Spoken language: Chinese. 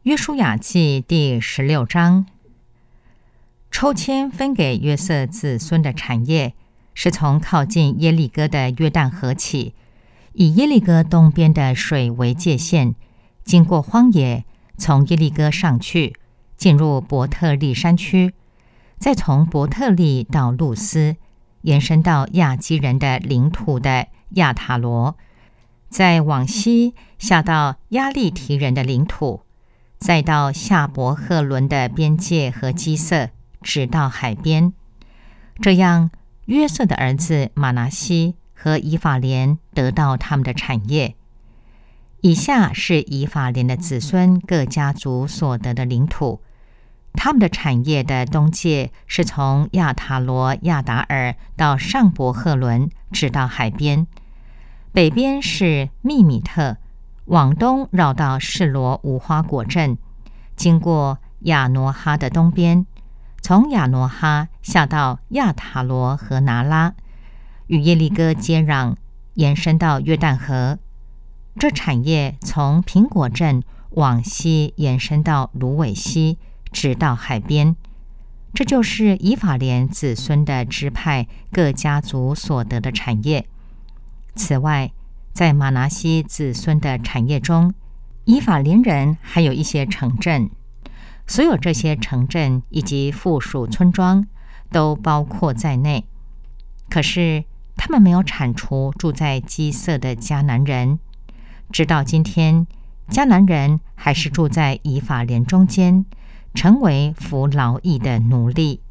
约书亚记第16章，抽签分给约瑟子孙的产业，是从靠近耶利哥的约旦河起，以耶利哥东边的水为界限，经过荒野，从耶利哥上去，进入伯特利山区，再从伯特利到路斯，延伸到亚基人的领土的亚塔罗，再往西下到亚利提人的领土，再到夏伯赫伦的边界和基色，直到海边。这样，约瑟的儿子马拿西和以法莲得到他们的产业。以下是以法莲的子孙各家族所得的领土，他们的产业的东界是从亚塔罗亚达尔到上伯赫伦，直到海边；北边是密米特，往东绕到示罗无花果镇，经过亚挪哈的东边，从亚挪哈下到亚塔罗和拿拉，与耶利哥接壤，延伸到约旦河。这产业从苹果镇往西延伸到芦苇溪，直到海边。这就是以法莲子孙的支派各家族所得的产业。此外，在马拿西子孙的产业中，以法莲人还有一些城镇，所有这些城镇以及附属村庄都包括在内。可是他们没有铲除住在基色的迦南人，直到今天，迦南人还是住在以法莲中间，成为服劳役的奴隶。